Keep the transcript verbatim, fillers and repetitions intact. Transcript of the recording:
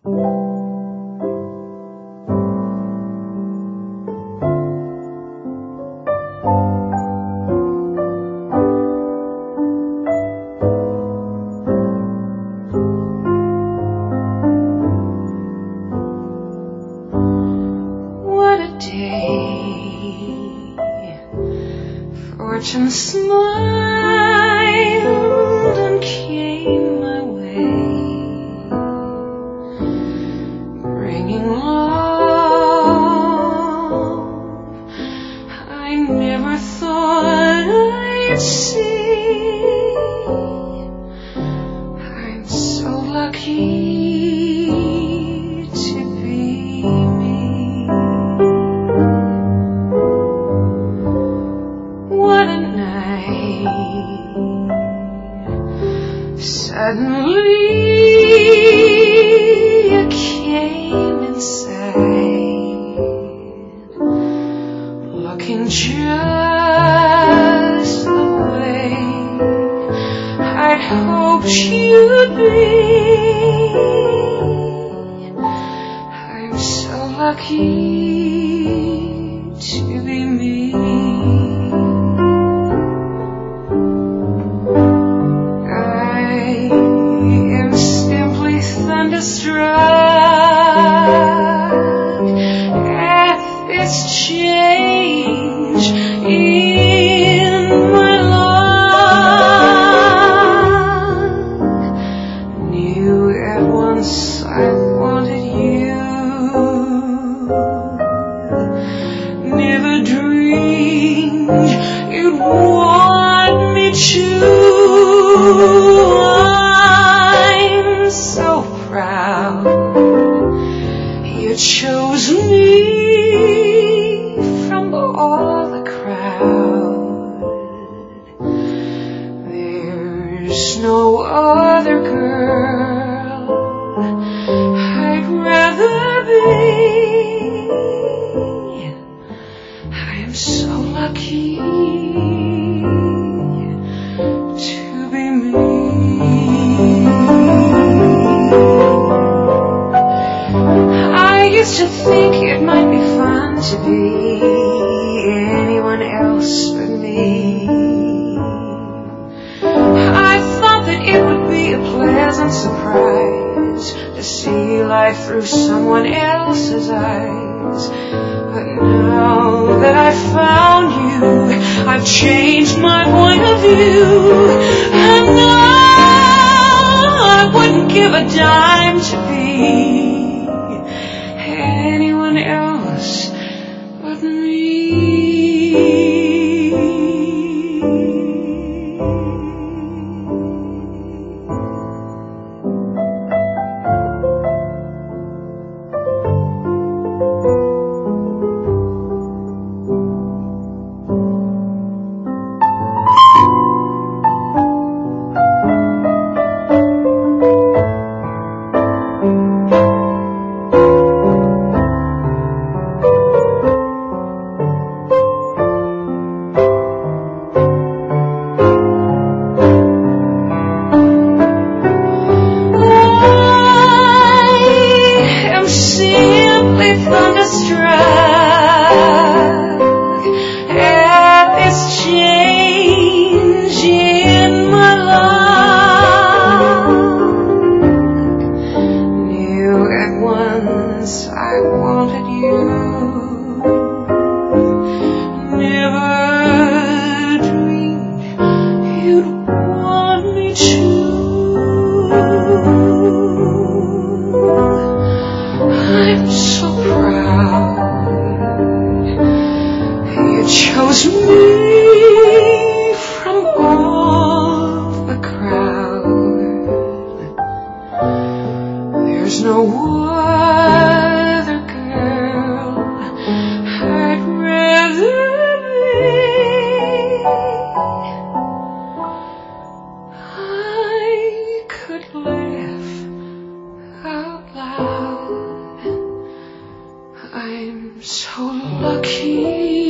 Fortune smiled and came my way, bringing love I never thought I'd see. I'm so lucky to be me. What a night. Suddenly you came inside, looking just the way I'd hoped you'd be. I'm so lucky to be me. At this change in my life, knew at once I wanted you, never dreamed you'd want me to. I'm so proud you chose me from all the crowd. There's no other girl I'd rather be. I am so lucky to be me. I used to think it might be fun to be anyone else but me. I thought that it would be a pleasant surprise to see life through someone else's eyes. But now that I've found you, I've changed my point of view. And now I wouldn't give a dime to be anyone else but me. I wanted you, never dreamed you'd want me to. I'm so proud you chose me from all the crowd. There's no other girl I'd rather be. I could laugh out loud. I'm so lucky.